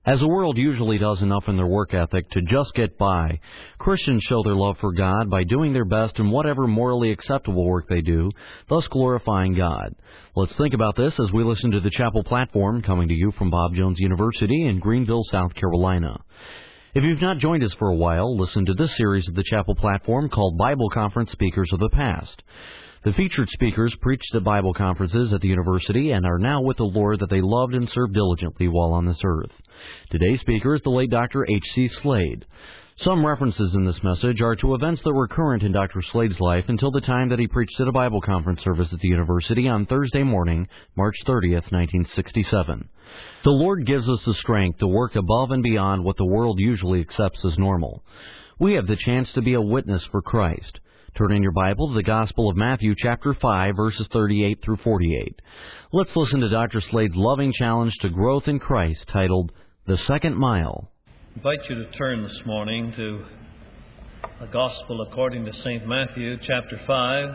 As the world usually does enough in their work ethic to just get by, Christians show their love for God by doing their best in whatever morally acceptable work they do, thus glorifying God. Let's think about this as we listen to the Chapel Platform, coming to you from Bob Jones University in Greenville, South Carolina. If you've not joined us for a while, listen to this series of the Chapel Platform called Bible Conference Speakers of the Past. The featured speakers preached at Bible conferences at the university and are now with the Lord that they loved and served diligently while on this earth. Today's speaker is the late Dr. H.C. Slade. Some references in this message are to events that were current in Dr. Slade's life until the time that he preached at a Bible conference service at the university on Thursday morning, March 30th, 1967. The Lord gives us the strength to work above and beyond what the world usually accepts as normal. We have the chance to be a witness for Christ. Turn in your Bible to the Gospel of Matthew, chapter 5, verses 38 through 48. Let's listen to Dr. Slade's loving challenge to growth in Christ, titled, The Second Mile. I invite you to turn this morning to the Gospel according to St. Matthew, chapter 5.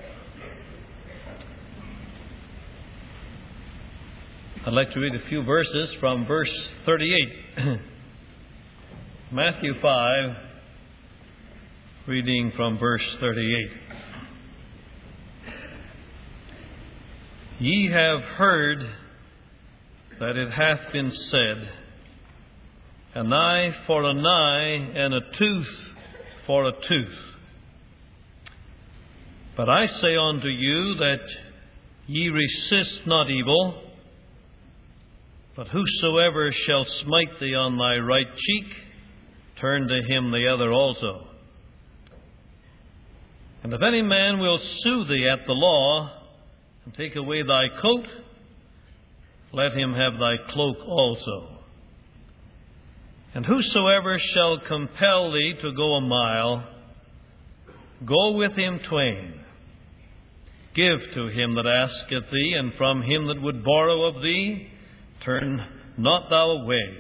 I'd like to read a few verses from verse 38. Matthew 5, reading from verse 38. Ye have heard that it hath been said, an eye for an eye, and a tooth for a tooth. But I say unto you that ye resist not evil, but whosoever shall smite thee on thy right cheek, turn to him the other also. And if any man will sue thee at the law, and take away thy coat, let him have thy cloak also. And whosoever shall compel thee to go a mile, go with him twain. Give to him that asketh thee, and from him that would borrow of thee, turn not thou away.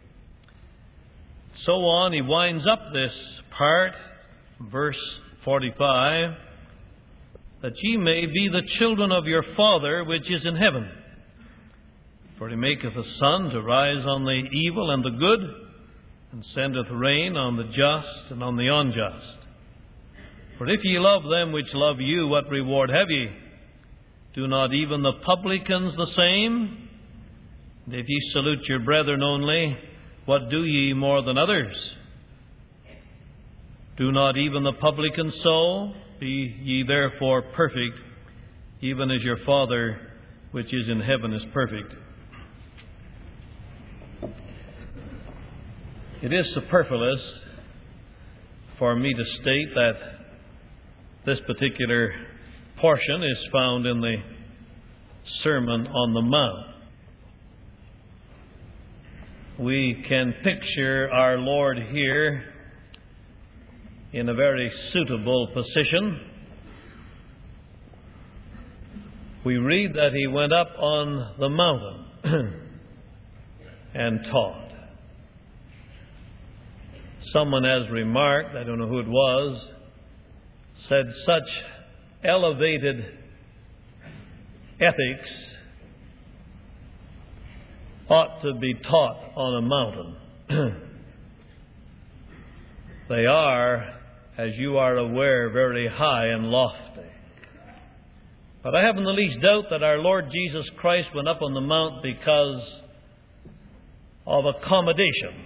So on, he winds up this part, verse 45, that ye may be the children of your Father which is in heaven. For he maketh the sun to rise on the evil and the good, and sendeth rain on the just and on the unjust. For if ye love them which love you, what reward have ye? Do not even the publicans the same? And if ye salute your brethren only, what do ye more than others? Do not even the publicans so? Be ye therefore perfect, even as your Father which is in heaven is perfect. It is superfluous for me to state that this particular portion is found in the Sermon on the Mount. We can picture our Lord here in a very suitable position. We read that he went up on the mountain and taught. Someone has remarked, I don't know who it was, said such elevated ethics ought to be taught on a mountain. They are, as you are aware, very high and lofty. But I haven't the least doubt that our Lord Jesus Christ went up on the mount because of accommodation.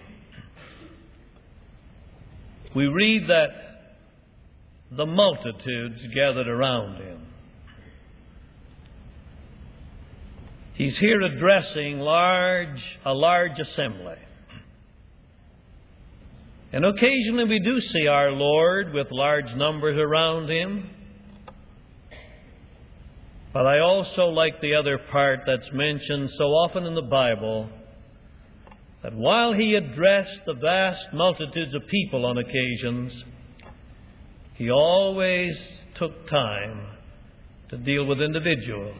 We read that the multitudes gathered around him. He's here addressing a large assembly. And occasionally we do see our Lord with large numbers around him. But I also like the other part that's mentioned so often in the Bible, that while he addressed the vast multitudes of people on occasions, he always took time to deal with individuals.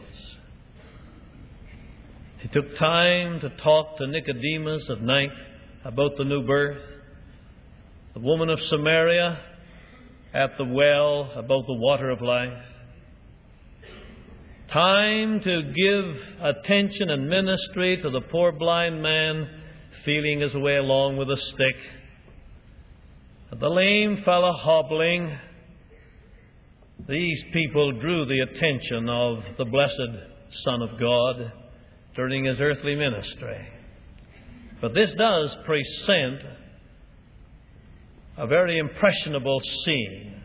He took time to talk to Nicodemus at night about the new birth, the woman of Samaria at the well about the water of life. Time to give attention and ministry to the poor blind man feeling his way along with a stick. And the lame fellow hobbling. These people drew the attention of the blessed Son of God during his earthly ministry. But this does present a very impressionable scene.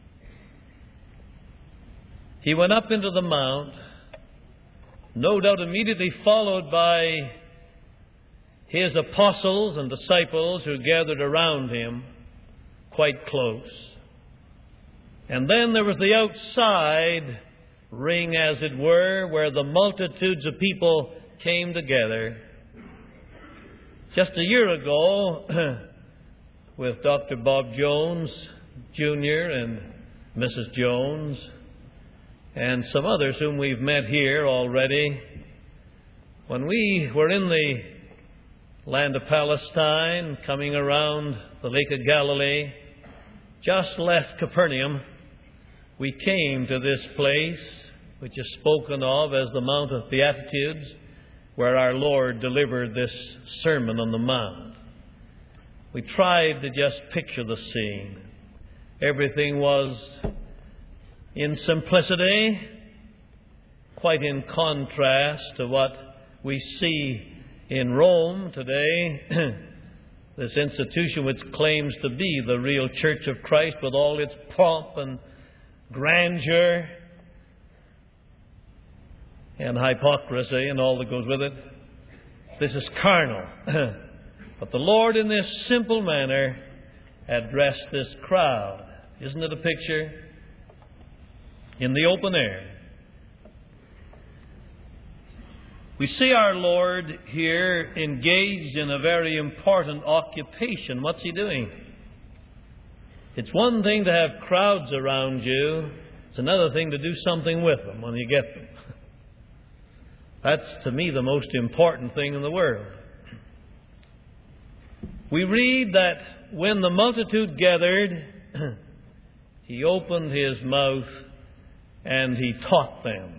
He went up into the mount, no doubt immediately followed by his apostles and disciples who gathered around him quite close. And then there was the outside ring, as it were, where the multitudes of people came together. Just a year ago, with Dr. Bob Jones Jr. and Mrs. Jones, and some others whom we've met here already, when we were in the land of Palestine, coming around the Lake of Galilee, just left Capernaum, we came to this place, which is spoken of as the Mount of Beatitudes, where our Lord delivered this Sermon on the Mount. We tried to just picture the scene. Everything was in simplicity, quite in contrast to what we see in Rome today, this institution which claims to be the real Church of Christ with all its pomp and grandeur and hypocrisy and all that goes with it. This is carnal. But the Lord, in this simple manner, addressed this crowd. Isn't it a picture? In the open air. We see our Lord here engaged in a very important occupation. What's He doing? It's one thing to have crowds around you. It's another thing to do something with them when you get them. That's, to me, the most important thing in the world. We read that when the multitude gathered, He opened His mouth and He taught them.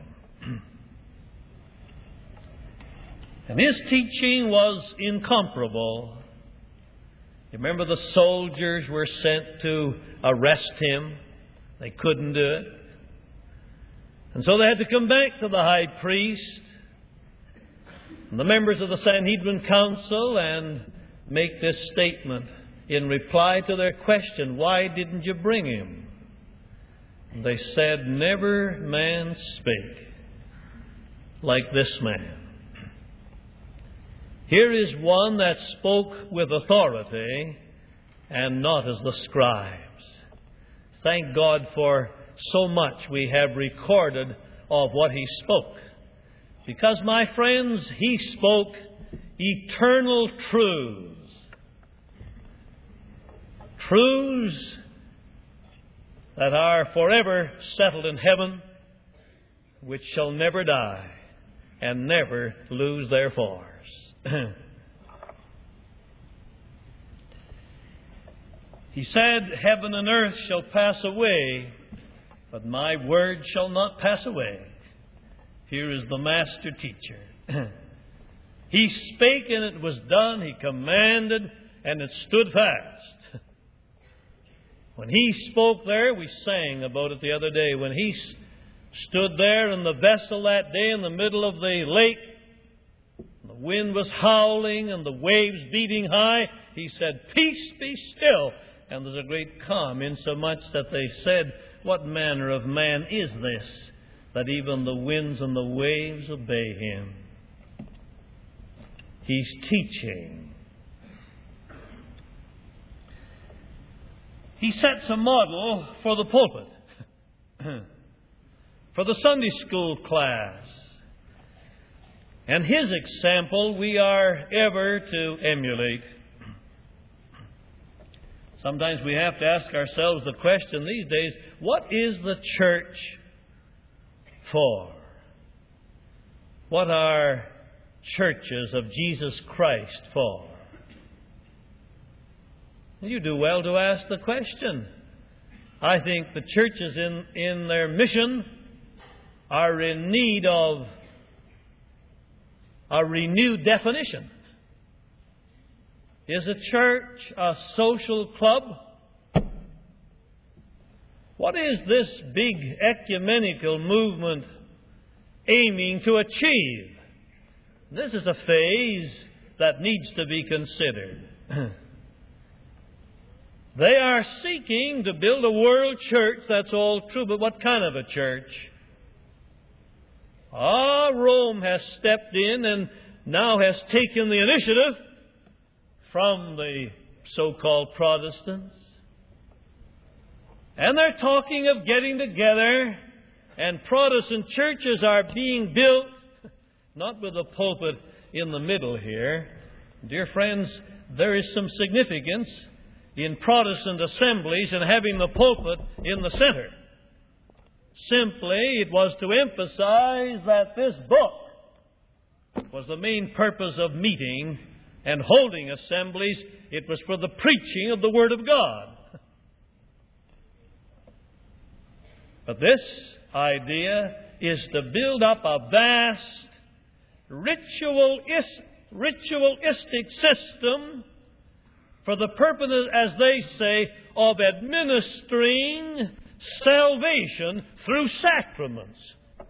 And His teaching was incomparable. You remember the soldiers were sent to arrest Him. They couldn't do it. And so they had to come back to the high priest and the members of the Sanhedrin Council and make this statement in reply to their question, "Why didn't you bring Him?" And they said, "Never man spake like this man." Here is one that spoke with authority and not as the scribes. Thank God for so much we have recorded of what He spoke. Because, my friends, He spoke eternal truths. Truths that are forever settled in heaven, which shall never die and never lose their force. He said, "Heaven and earth shall pass away, but my word shall not pass away." Here is the master teacher. He spake and it was done. He commanded and it stood fast. When He spoke there, we sang about it the other day, when He stood there in the vessel that day in the middle of the lake, the wind was howling and the waves beating high, He said, "Peace, be still." And there's a great calm, insomuch that they said, "What manner of man is this, that even the winds and the waves obey Him?" He's teaching. He sets a model for the pulpit, for the Sunday school class. And His example we are ever to emulate. Sometimes we have to ask ourselves the question these days, what is the church for? What are churches of Jesus Christ for? You do well to ask the question. I think the churches in their mission are in need of a renewed definition. Is a church a social club? What is this big ecumenical movement aiming to achieve? This is a phase that needs to be considered. They are seeking to build a world church, that's all true, but what kind of a church? Rome has stepped in and now has taken the initiative from the so-called Protestants. And they're talking of getting together, and Protestant churches are being built, not with a pulpit in the middle here. Dear friends, there is some significance in Protestant assemblies and having the pulpit in the center. Simply, it was to emphasize that this book was the main purpose of meeting and holding assemblies. It was for the preaching of the Word of God. But this idea is to build up a vast ritualistic system for the purpose, as they say, of administering salvation through sacraments.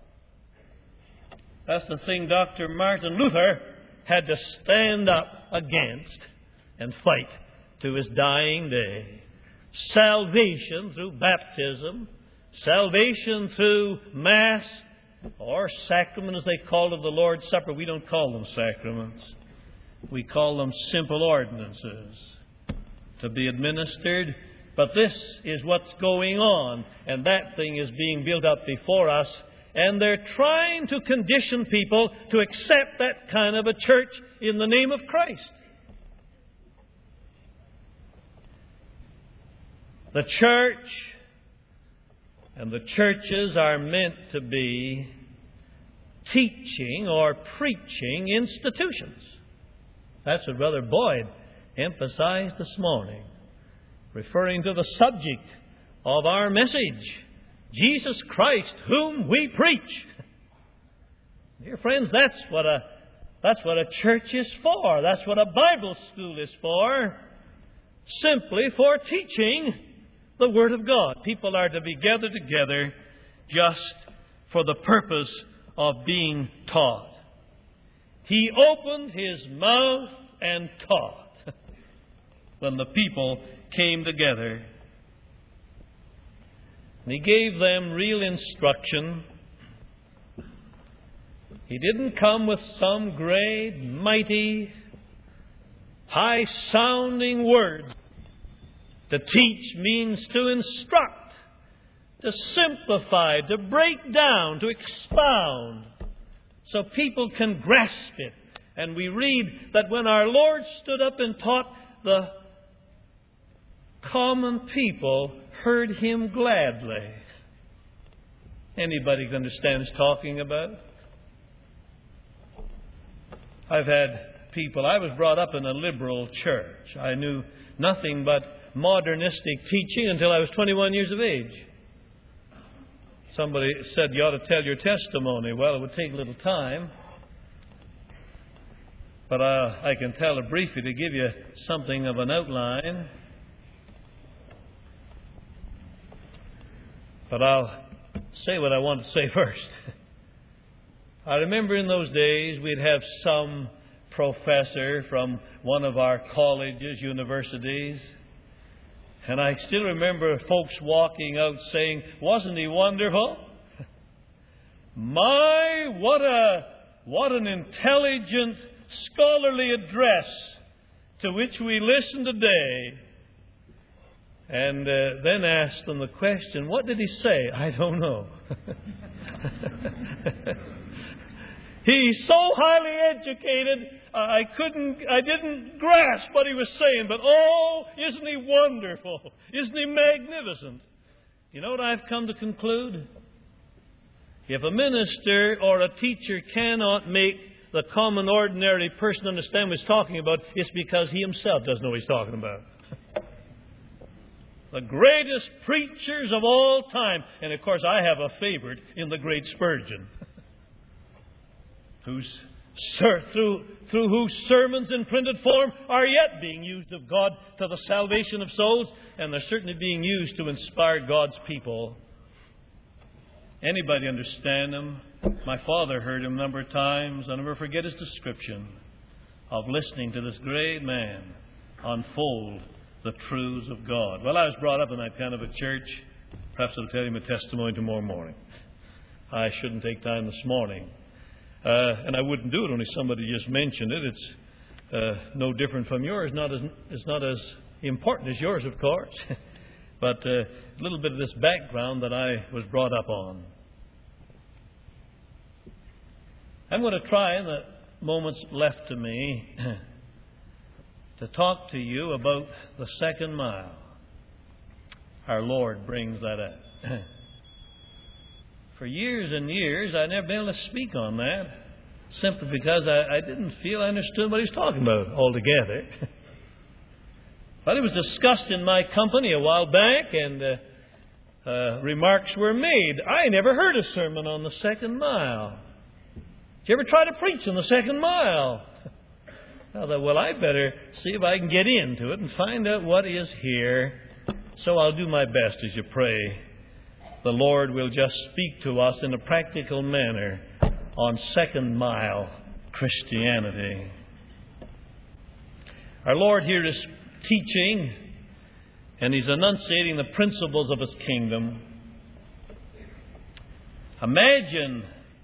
That's the thing Dr. Martin Luther had to stand up against and fight to his dying day. Salvation through baptism, salvation through Mass, or sacrament as they call it, the Lord's Supper. We don't call them sacraments. We call them simple ordinances to be administered. But this is what's going on, and that thing is being built up before us, and they're trying to condition people to accept that kind of a church in the name of Christ. The church and the churches are meant to be teaching or preaching institutions. That's what Brother Boyd emphasized this morning, referring to the subject of our message, Jesus Christ, whom we preach. Dear friends, that's what a church is for. That's what a Bible school is for. Simply for teaching the Word of God. People are to be gathered together just for the purpose of being taught. He opened His mouth and taught when the people came together. And He gave them real instruction. He didn't come with some great, mighty, high-sounding words. To teach means to instruct, to simplify, to break down, to expound, so people can grasp it. And we read that when our Lord stood up and taught, the common people heard Him gladly. Anybody can understand His talking about? I've had people, I was brought up in a liberal church. I knew nothing but modernistic teaching until I was 21 years of age. Somebody said you ought to tell your testimony. Well, it would take a little time. But I can tell it briefly to give you something of an outline. But I'll say what I want to say first. I remember in those days we'd have some professor from one of our colleges, universities. And I still remember folks walking out saying, "Wasn't he wonderful?" My, what an intelligent, scholarly address to which we listen today. And then asked them the question, "What did he say?" "I don't know." He's so highly educated, I didn't grasp what he was saying, but oh, isn't he wonderful? Isn't he magnificent? You know what I've come to conclude? If a minister or a teacher cannot make the common ordinary person understand what he's talking about, it's because he himself doesn't know what he's talking about. The greatest preachers of all time, and of course I have a favorite in the great Spurgeon, who's through whose sermons in printed form are yet being used of God to the salvation of souls, and they're certainly being used to inspire God's people. Anybody understand them? My father heard him a number of times. I'll never forget his description of listening to this great man unfold the truths of God. Well, I was brought up in that kind of a church. Perhaps I'll tell you my testimony tomorrow morning. I shouldn't take time this morning. And I wouldn't do it, only somebody just mentioned it. It's no different from yours. It's not as important as yours, of course. But a little bit of this background that I was brought up on. I'm going to try in the moments left to me to talk to you about the second mile. Our Lord brings that up. For years and years, I've never been able to speak on that, simply because I didn't feel I understood what he was talking about altogether. But it was discussed in my company a while back, and remarks were made. I never heard a sermon on the second mile. Did you ever try to preach on the second mile? I thought, well, I better see if I can get into it and find out what is here. So I'll do my best as you pray. The Lord will just speak to us in a practical manner on second mile Christianity. Our Lord here is teaching, and He's enunciating the principles of His kingdom. Imagine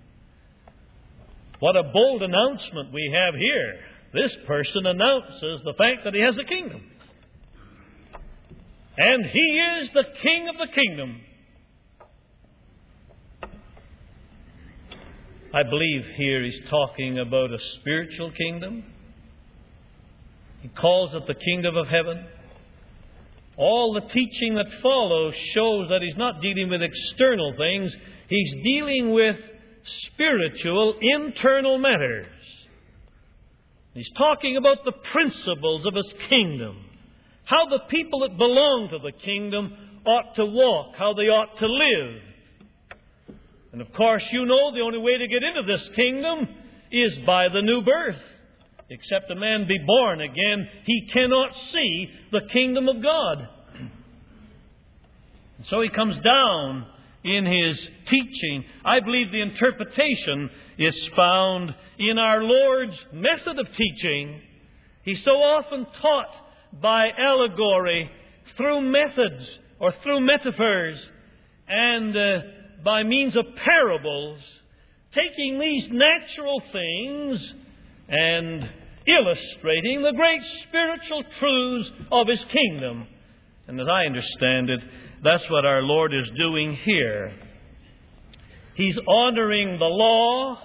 what a bold announcement we have here. This person announces the fact that he has a kingdom. And He is the King of the kingdom. I believe here He's talking about a spiritual kingdom. He calls it the kingdom of heaven. All the teaching that follows shows that He's not dealing with external things. He's dealing with spiritual, internal matters. He's talking about the principles of His kingdom. How the people that belong to the kingdom ought to walk, how they ought to live. And of course, you know the only way to get into this kingdom is by the new birth. Except a man be born again, he cannot see the kingdom of God. And so he comes down in his teaching. I believe the interpretation is found in our Lord's method of teaching. He so often taught by allegory, through methods or through metaphors, and by means of parables, taking these natural things and illustrating the great spiritual truths of His kingdom. And as I understand it, that's what our Lord is doing here. He's honoring the law.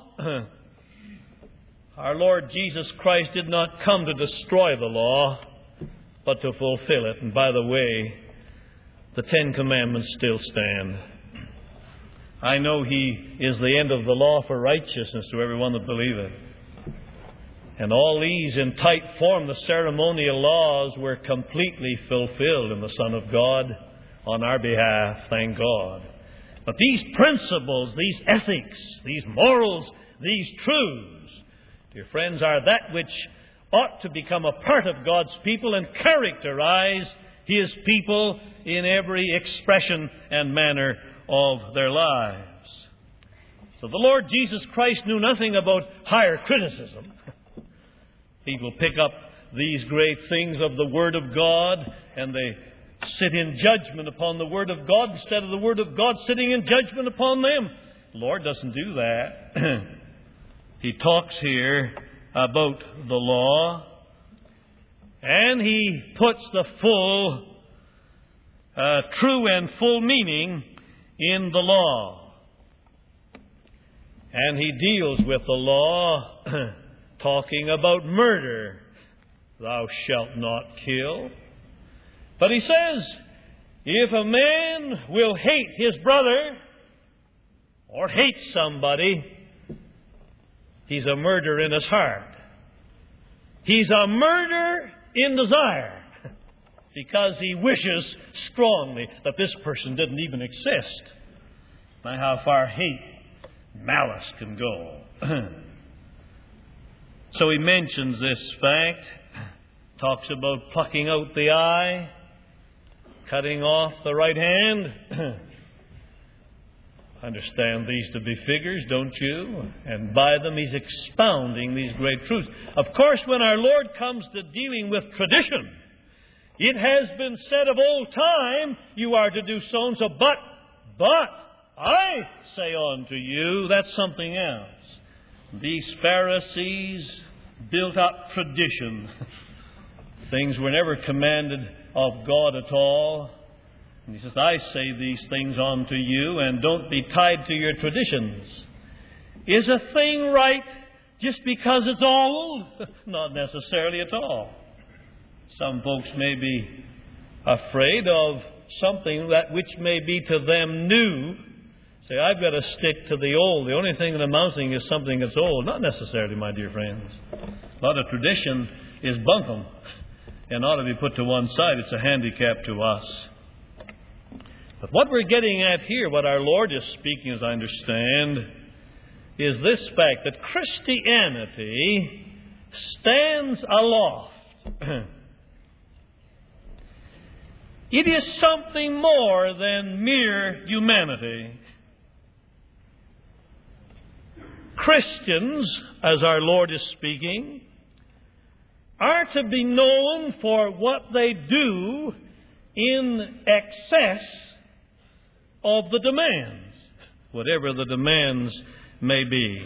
Our Lord Jesus Christ did not come to destroy the law, but to fulfill it. And by the way, the Ten Commandments still stand. I know He is the end of the law for righteousness to everyone that believeth. And all these in tight form, the ceremonial laws, were completely fulfilled in the Son of God on our behalf, thank God. But these principles, these ethics, these morals, these truths, dear friends, are that which ought to become a part of God's people and characterize His people in every expression and manner of their lives. So the Lord Jesus Christ knew nothing about higher criticism. People pick up these great things of the Word of God and they sit in judgment upon the Word of God instead of the Word of God sitting in judgment upon them. The Lord doesn't do that. He talks here about the law, and He puts the full, true and full meaning in the law. And He deals with the law talking about murder. Thou shalt not kill. But He says, if a man will hate his brother or hate somebody, he's a murderer in his heart. He's a murderer in desire because he wishes strongly that this person didn't even exist. Now, how far hate, malice can go. So he mentions this fact, talks about plucking out the eye, cutting off the right hand. Understand these to be figures, don't you? And by them he's expounding these great truths. Of course, when our Lord comes to dealing with tradition, it has been said of old time, you are to do so and so, but I say unto you, that's something else. These Pharisees built up tradition. Things were never commanded of God at all. And he says, I say these things unto you, and don't be tied to your traditions. Is a thing right just because it's old? Not necessarily at all. Some folks may be afraid of something that which may be to them new. Say, I've got to stick to the old. The only thing that amounting is something that's old. Not necessarily, my dear friends. A lot of tradition is bunkum and ought to be put to one side. It's a handicap to us. But what we're getting at here, what our Lord is speaking, as I understand, is this fact that Christianity stands aloft. It is something more than mere humanity. Christians, as our Lord is speaking, are to be known for what they do in excess of the demands, whatever the demands may be.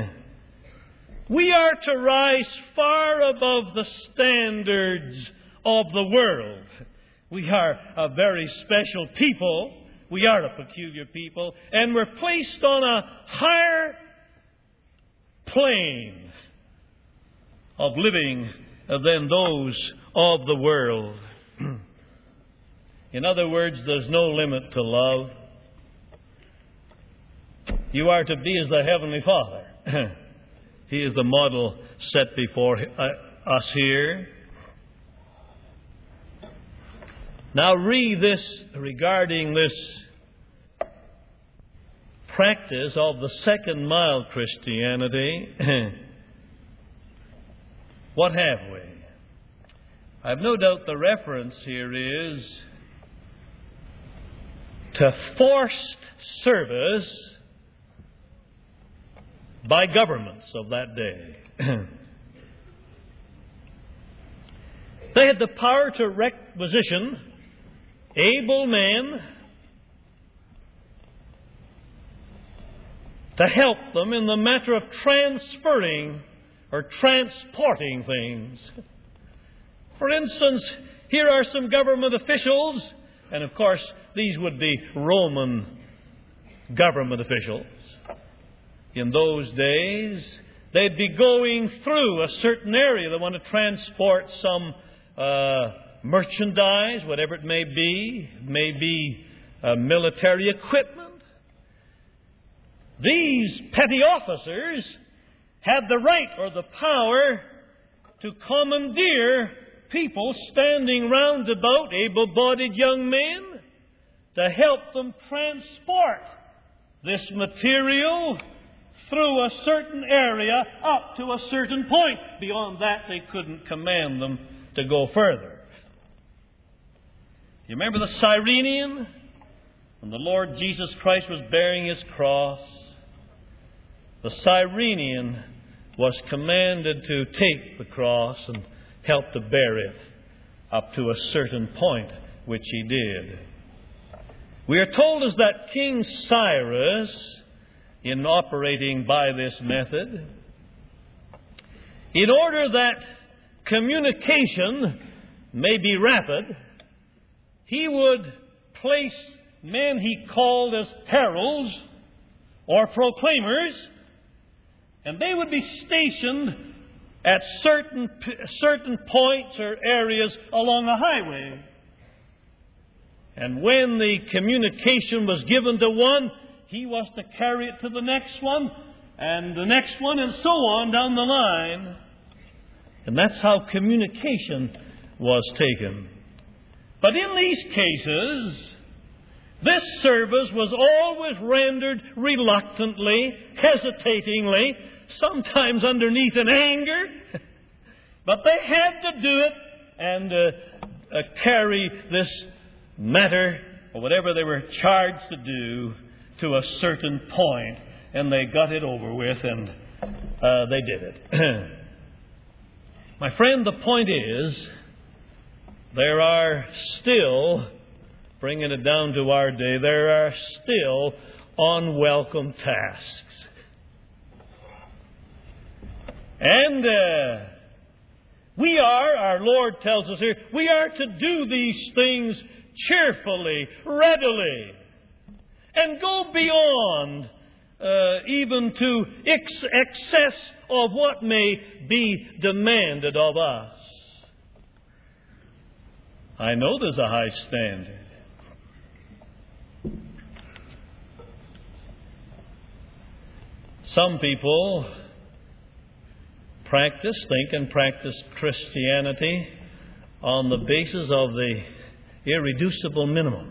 We are to rise far above the standards of the world. We are a very special people. We are a peculiar people. And we're placed on a higher plane of living than those of the world. In other words, there's no limit to love. You are to be as the Heavenly Father. He is the model set before us here. Now read this regarding this practice of the second mile Christianity. What have we? I have no doubt the reference here is to forced service by governments of that day. They had the power to requisition able men to help them in the matter of transferring or transporting things. For instance, here are some government officials, and of course these would be Roman government officials. In those days, they'd be going through a certain area. They want to transport some merchandise, whatever it may be military equipment. These petty officers had the right or the power to commandeer people standing round about, able-bodied young men, to help them transport this material through a certain area up to a certain point. Beyond that, they couldn't command them to go further. You remember the Cyrenian? When the Lord Jesus Christ was bearing His cross, the Cyrenian was commanded to take the cross and help to bear it up to a certain point, which he did. We are told as that King Cyrus, in operating by this method, in order that communication may be rapid, he would place men he called as heralds or proclaimers, and they would be stationed at certain points or areas along a highway. And when the communication was given to one, he was to carry it to the next one, and the next one, and so on down the line. And that's how communication was taken. But in these cases, this service was always rendered reluctantly, hesitatingly, sometimes underneath an anger. But they had to do it and carry this matter, or whatever they were charged to do, to a certain point. And they got it over with, and they did it. My friend, the point is, there are still, bringing it down to our day, there are still unwelcome tasks. And we are, our Lord tells us here, we are to do these things cheerfully, readily, and go beyond even to excess of what may be demanded of us. I know there's a high standard. Some people think and practice Christianity on the basis of the irreducible minimum.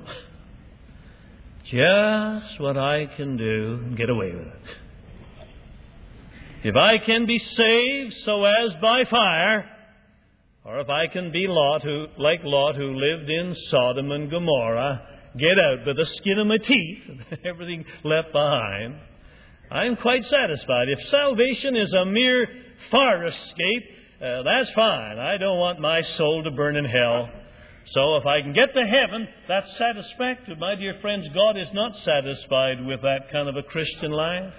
Just what I can do and get away with it. If I can be saved so as by fire, or if I can be like Lot, who lived in Sodom and Gomorrah, get out by the skin of my teeth and everything left behind, I'm quite satisfied. If salvation is a mere fire escape, that's fine. I don't want my soul to burn in hell. So if I can get to heaven, that's satisfactory. My dear friends, God is not satisfied with that kind of a Christian life.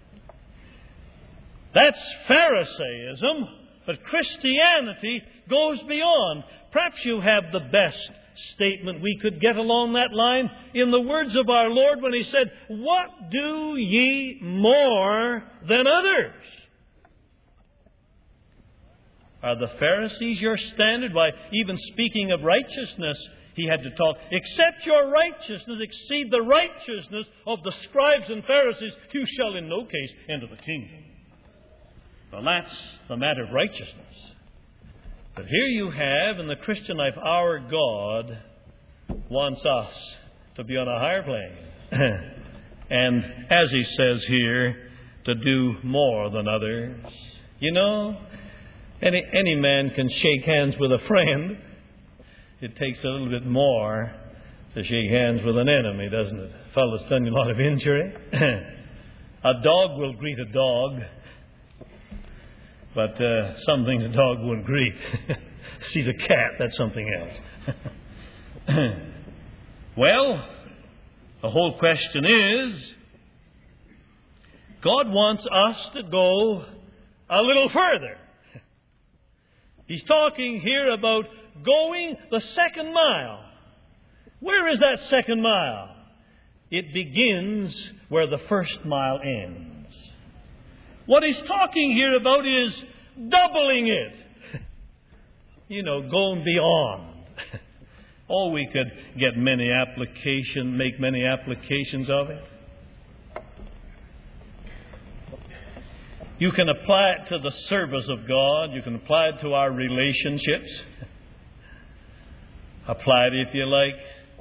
That's Pharisaism, but Christianity goes beyond. Perhaps you have the best statement we could get along that line in the words of our Lord when He said, "What do ye more than others?" Are the Pharisees your standard? Why, even speaking of righteousness, He had to talk, "Except your righteousness exceed the righteousness of the scribes and Pharisees, you shall in no case enter the kingdom." Well, that's the matter of righteousness. But here you have, in the Christian life, our God wants us to be on a higher plane. And as He says here, to do more than others. You know, any man can shake hands with a friend. It takes a little bit more to shake hands with an enemy, doesn't it? A fellow's done you a lot of injury. A dog will greet a dog. But some things a dog wouldn't greet. Sees a cat, that's something else. Well, the whole question is, God wants us to go a little further. He's talking here about going the second mile. Where is that second mile? It begins where the first mile ends. What He's talking here about is doubling it. You know, going beyond. Oh, we could get make many applications of it. You can apply it to the service of God. You can apply it to our relationships. Apply it, if you like,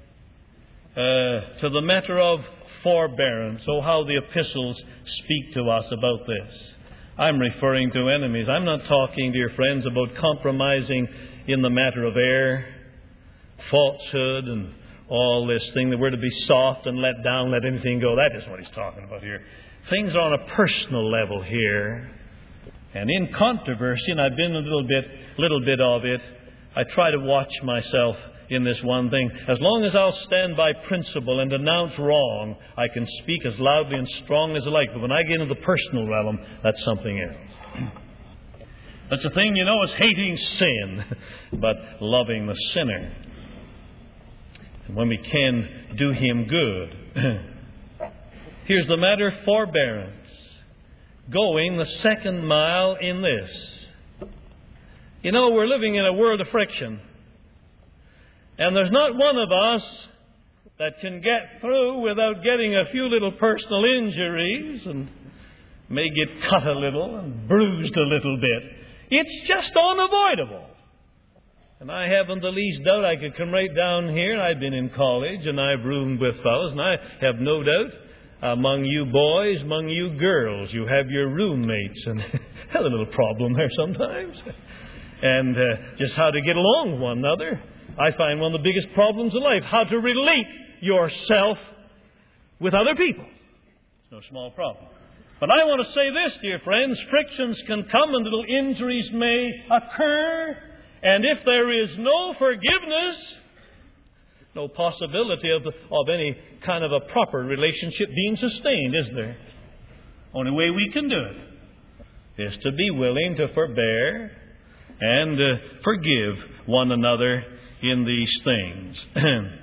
to the matter of forbearance. Oh, how the epistles speak to us about this. I'm referring to enemies. I'm not talking, dear friends, about compromising in the matter of error, falsehood, and all this thing, that we're to be soft and let down, let anything go. That isn't what He's talking about here. Things are on a personal level here. And in controversy, and I've been a little bit of it, I try to watch myself in this one thing. As long as I'll stand by principle and denounce wrong, I can speak as loudly and strong as I like. But when I get into the personal realm, that's something else. That's a thing, you know, is hating sin, but loving the sinner. And when we can do him good. Here's the matter of forbearance. Going the second mile in this. You know, we're living in a world of friction. And there's not one of us that can get through without getting a few little personal injuries and may get cut a little and bruised a little bit. It's just unavoidable. And I haven't the least doubt I could come right down here. I've been in college and I've roomed with fellows, and I have no doubt among you boys, among you girls, you have your roommates, and have a little problem there sometimes. And just how to get along with one another. I find one of the biggest problems in life, how to relate yourself with other people. It's no small problem. But I want to say this, dear friends, frictions can come and little injuries may occur. And if there is no forgiveness, no possibility of any kind of a proper relationship being sustained, is there? Only way we can do it is to be willing to forbear and forgive one another in these things.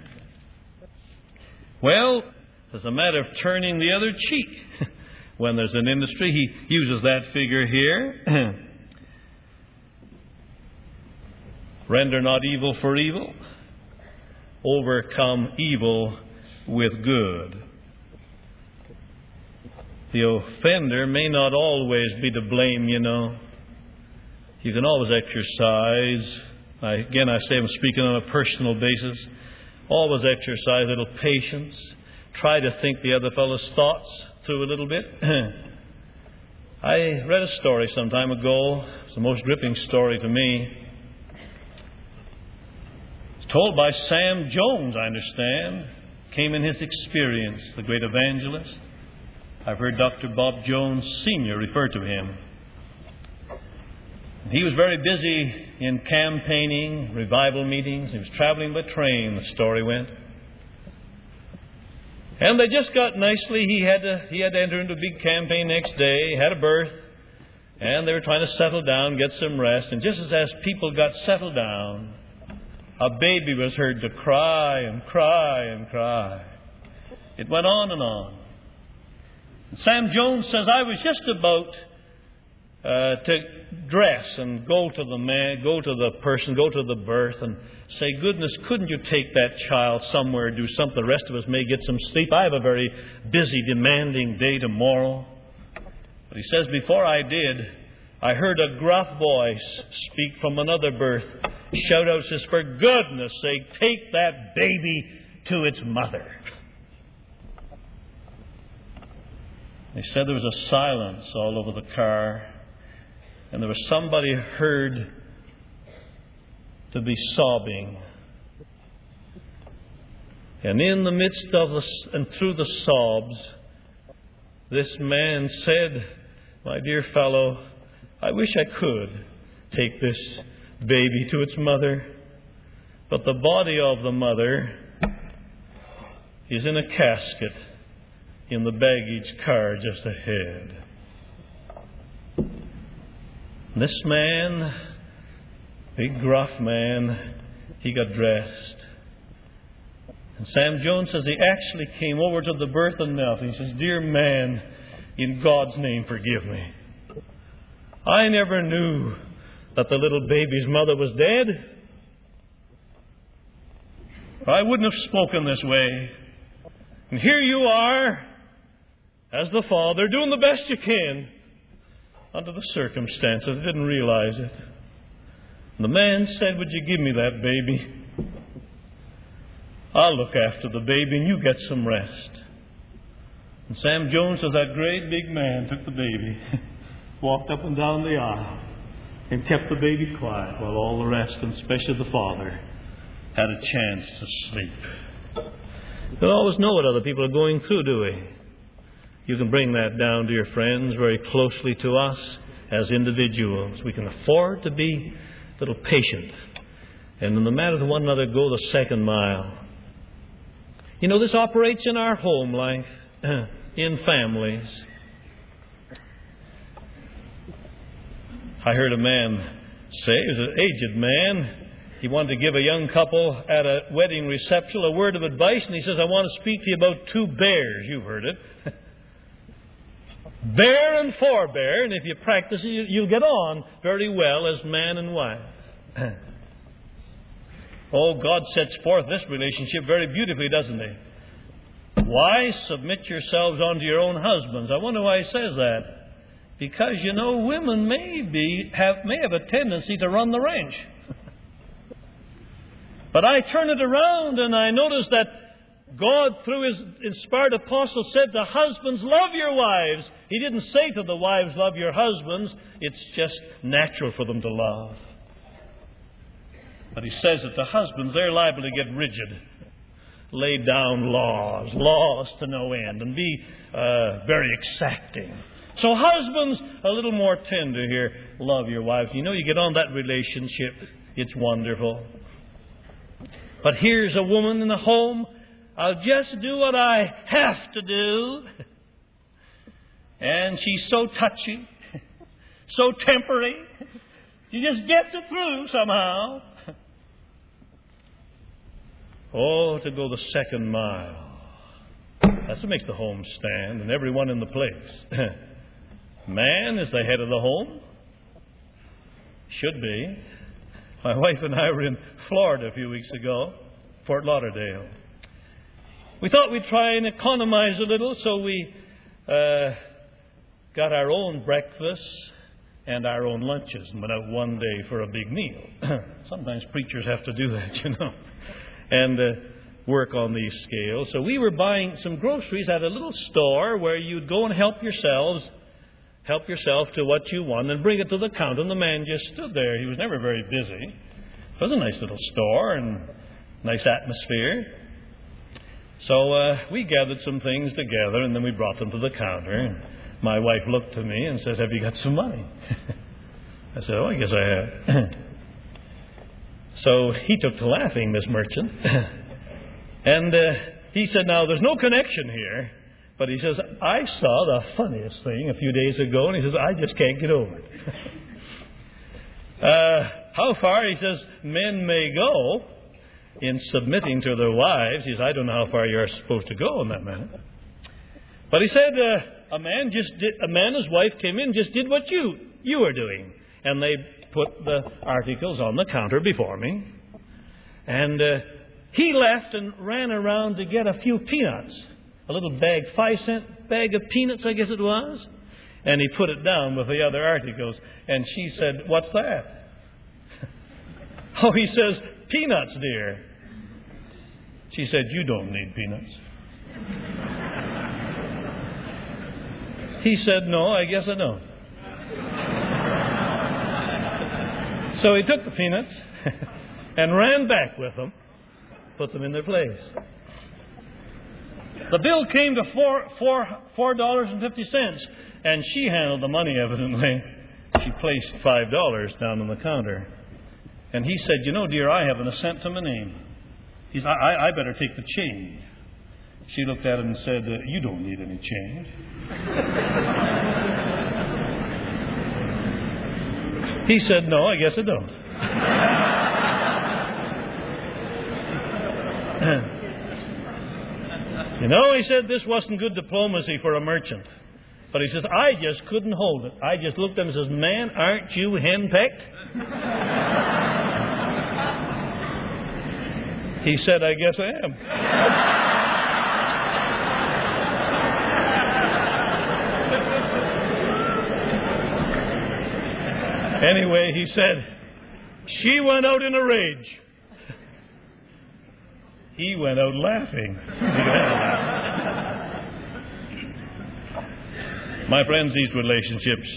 Well, it's a matter of turning the other cheek. When there's an industry, he uses that figure here. Render not evil for evil. Overcome evil with good. The offender may not always be to blame, you know. You can always exercise, again I say I'm speaking on a personal basis, always exercise a little patience. Try to think the other fellow's thoughts through a little bit. I read a story some time ago. It's the most gripping story to me. It's told by Sam Jones, I understand. Came in his experience, the great evangelist. I've heard Dr. Bob Jones Sr. refer to him. He was very busy in campaigning, revival meetings. He was traveling by train, the story went. And they just got nicely. He had to enter into a big campaign next day, had a berth, and they were trying to settle down, get some rest. And just as people got settled down, a baby was heard to cry and cry and cry. It went on and on. And Sam Jones says, I was just about to dress and go to the berth and say, goodness, couldn't you take that child somewhere, do something, the rest of us may get some sleep. I have a very busy, demanding day tomorrow. But he says, before I did, I heard a gruff voice speak from another berth, shout out, says, for goodness sake, take that baby to its mother. They said there was a silence all over the car. And there was somebody heard to be sobbing. And in the midst of and through the sobs, this man said, my dear fellow, I wish I could take this baby to its mother. But the body of the mother is in a casket in the baggage car just ahead. This man, big gruff man, he got dressed. And Sam Jones says he actually came over to the berth and knelt. He says, dear man, in God's name, forgive me. I never knew that the little baby's mother was dead. I wouldn't have spoken this way. And here you are, as the father, doing the best you can. Under the circumstances, I didn't realize it. And the man said, would you give me that baby? I'll look after the baby and you get some rest. And Sam Jones, as that great big man, took the baby, walked up and down the aisle, and kept the baby quiet while all the rest, and especially the father, had a chance to sleep. We don't always know what other people are going through, do we? You can bring that down, dear friends, very closely to us as individuals. We can afford to be a little patient. And in the matter of one another, go the second mile. You know, this operates in our home life, in families. I heard a man say, he was an aged man, he wanted to give a young couple at a wedding reception a word of advice, and he says, I want to speak to you about two bears. You've heard it. Bear and forbear, and if you practice it, you'll get on very well as man and wife. Oh, God sets forth this relationship very beautifully, doesn't He? Wives, submit yourselves unto your own husbands. I wonder why He says that. Because, you know, women may have a tendency to run the ranch. But I turn it around and I notice that God, through His inspired apostle, said to husbands, love your wives. He didn't say to the wives, love your husbands. It's just natural for them to love. But He says that to husbands, they're liable to get rigid. Lay down laws to no end, and be very exacting. So husbands, a little more tender here. Love your wives. You know, you get on that relationship. It's wonderful. But here's a woman in the home. I'll just do what I have to do. And she's so touchy, so tempery. She just gets it through somehow. Oh, to go the second mile. That's what makes the home stand, and everyone in the place. Man is the head of the home. Should be. My wife and I were in Florida a few weeks ago, Fort Lauderdale. We thought we'd try and economize a little, so we got our own breakfasts and our own lunches and went out one day for a big meal. Sometimes preachers have to do that, you know, and work on these scales. So we were buying some groceries at a little store where you'd go and help yourself to what you want and bring it to the counter. And the man just stood there. He was never very busy. It was a nice little store and nice atmosphere. So we gathered some things together, and then we brought them to the counter. And my wife looked to me and says, have you got some money? I said, oh, I guess I have. So he took to laughing, this merchant. And he said, now, there's no connection here. But he says, I saw the funniest thing a few days ago, and he says, I just can't get over it. How far, he says, men may go in submitting to their wives. He says, I don't know how far you're supposed to go in that matter. But he said, a man and his wife came in, just did what you were doing. And they put the articles on the counter before me. And he left and ran around to get a few peanuts. A little bag, 5-cent bag of peanuts, I guess it was. And he put it down with the other articles. And she said, what's that? Oh, he says, peanuts, dear. She said, you don't need peanuts. He said, no, I guess I don't. So he took the peanuts and ran back with them, put them in their place. The bill came to $4.50, and she handled the money, evidently. She placed $5 down on the counter. And he said, you know, dear, I haven't a cent to my name. He said, I better take the change. She looked at him and said, you don't need any change. He said, no, I guess I don't. You know, he said, this wasn't good diplomacy for a merchant. But he says, I just couldn't hold it. I just looked at him and says, man, aren't you henpecked? He said, I guess I am. Anyway, he said, she went out in a rage. He went out laughing. My friends, these relationships,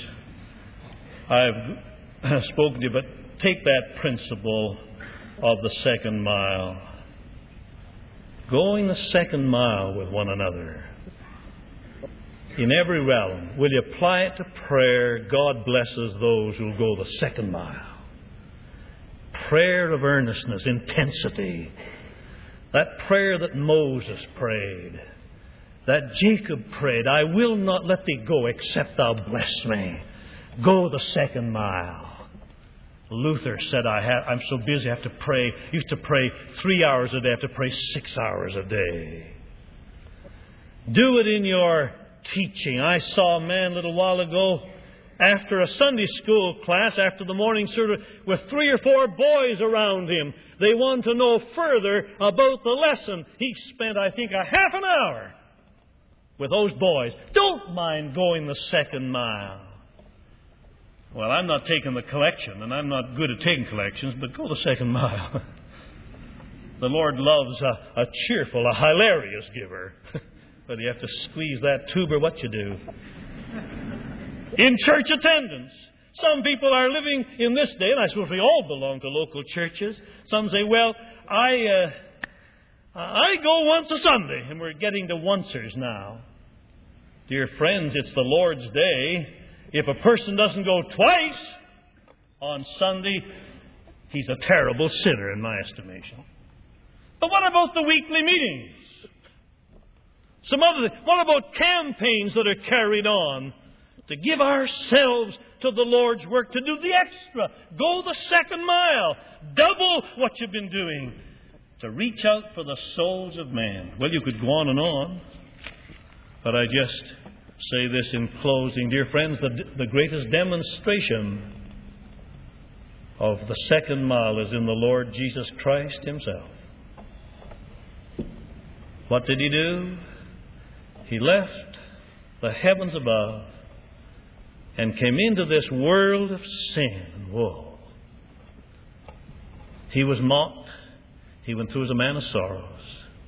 I've spoken to you, but take that principle of the second mile. Going the second mile with one another. In every realm, will you apply it to prayer? God blesses those who will go the second mile. Prayer of earnestness, intensity. That prayer that Moses prayed, that Jacob prayed, I will not let thee go except thou bless me. Go the second mile. Luther said, I'm so busy I have to pray. Used to pray 3 hours a day. I have to pray 6 hours a day. Do it in your teaching. I saw a man a little while ago after a Sunday school class, after the morning service, with 3 or 4 boys around him. They wanted to know further about the lesson. He spent, I think, a half an hour with those boys. Don't mind going the second mile. Well, I'm not taking the collection, and I'm not good at taking collections, but go the second mile. The Lord loves a cheerful, a hilarious giver. But you have to squeeze that tuber, what you do. In church attendance. Some people are living in this day, and I suppose we all belong to local churches. Some say, well, I go once a Sunday, and we're getting to oncers now. Dear friends, it's the Lord's day. If a person doesn't go twice on Sunday, he's a terrible sinner in my estimation. But what about the weekly meetings? What about campaigns that are carried on to give ourselves to the Lord's work, to do the extra, go the second mile, double what you've been doing, to reach out for the souls of man? Well, you could go on and on, but I just say this in closing. Dear friends, the greatest demonstration of the second mile is in the Lord Jesus Christ Himself. What did He do? He left the heavens above and came into this world of sin and woe. He was mocked. He went through as a man of sorrows.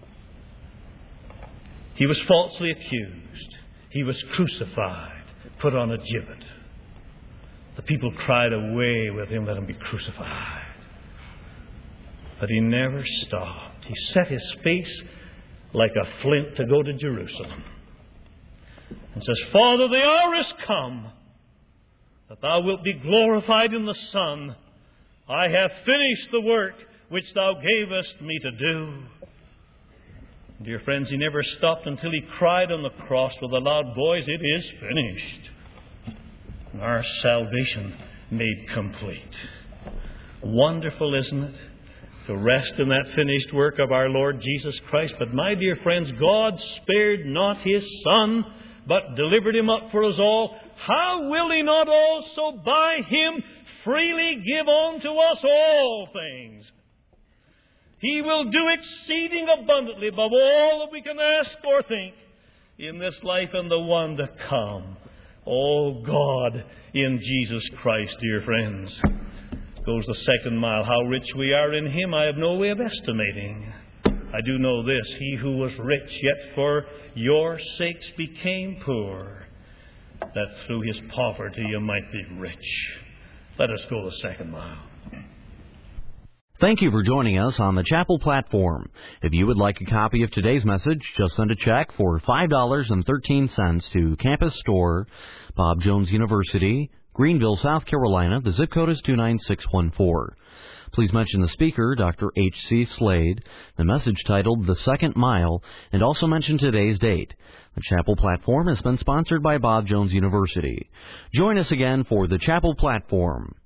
He was falsely accused. He was crucified, put on a gibbet. The people cried, "Away with Him, let Him be crucified." But He never stopped. He set His face like a flint to go to Jerusalem and says, "Father, the hour is come that Thou wilt be glorified in the Son. I have finished the work which Thou gavest me to do." Dear friends, He never stopped until He cried on the cross with a loud voice, "It is finished." And our salvation made complete. Wonderful, isn't it, to rest in that finished work of our Lord Jesus Christ? But my dear friends, God spared not His Son, but delivered Him up for us all. How will He not also by Him freely give unto us all things? He will do exceeding abundantly above all that we can ask or think in this life and the one to come. Oh God, in Jesus Christ, dear friends, goes the second mile. How rich we are in Him, I have no way of estimating. I do know this: He who was rich, yet for your sakes became poor, that through His poverty you might be rich. Let us go the second mile. Thank you for joining us on the Chapel Platform. If you would like a copy of today's message, just send a check for $5.13 to Campus Store, Bob Jones University, Greenville, South Carolina. The zip code is 29614. Please mention the speaker, Dr. H.C. Slade, the message titled The Second Mile, and also mention today's date. The Chapel Platform has been sponsored by Bob Jones University. Join us again for the Chapel Platform.